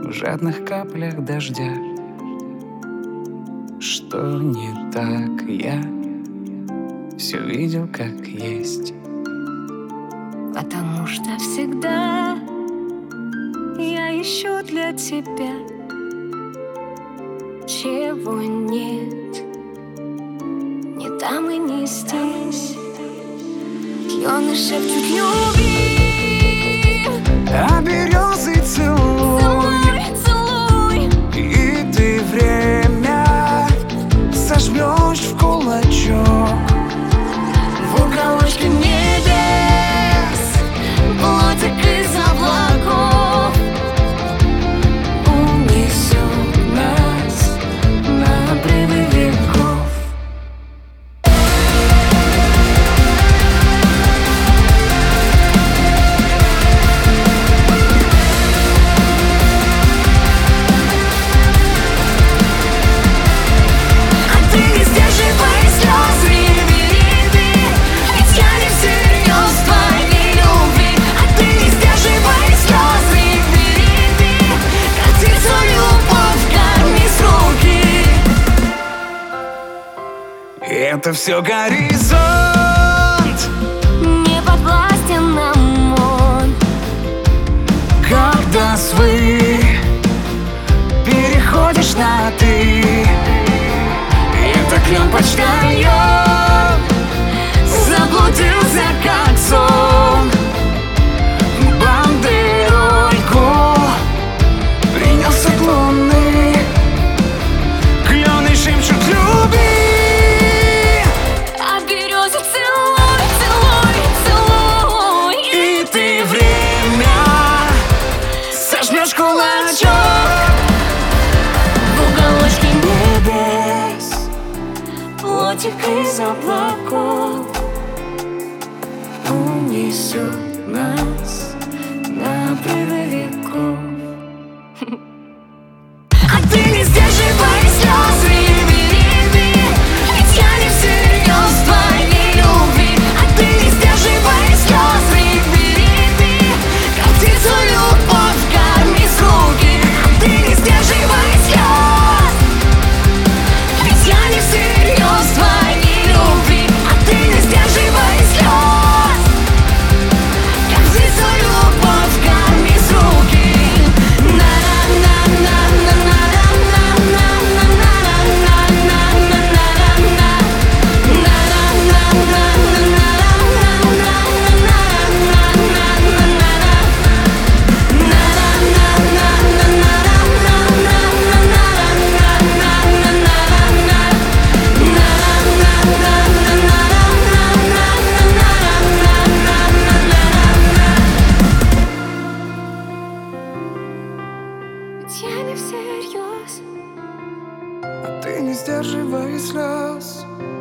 в жадных каплях дождя. Что не так, я все видел как есть. Потому что всегда я ищу для тебя, чего нет ни там и не здесь. Клены шепчут любви, А березы целуй, целуй, и ты время сожмешь в кулачок. в уголочке небес, плотик из облаков унесет нас на обрывы веков. А ты не сдерживай слез, реви, реви, ведь я не всерьез в твоей любви. А ты не сдерживай слез, реви, реви, как птицу любовь корми с руки. И это все горизонт. Не подвластен нам он, Когда свы переходишь на ты, это клен почтальон заблудился как сон. Бандерольку принялся лунный, клены шепчут люби, а березы целуй, целуй, целуй, и ты время сожмешь кулачок. в уголочке небес, плотик из облаков унесет нас на обрывы веков. А ты не сдерживай слез, реви, реви, ведь я не всерьез в твоей любви. А ты не сдерживай слез, реви, реви, как птицу любовь корми с руки. А ты не сдерживай слез, ведь я не всерьез в твоей любви. А ты не сдерживай слез, как птицу любовь корми с руки. Ведь я не всерьез. А ты не сдерживай слез.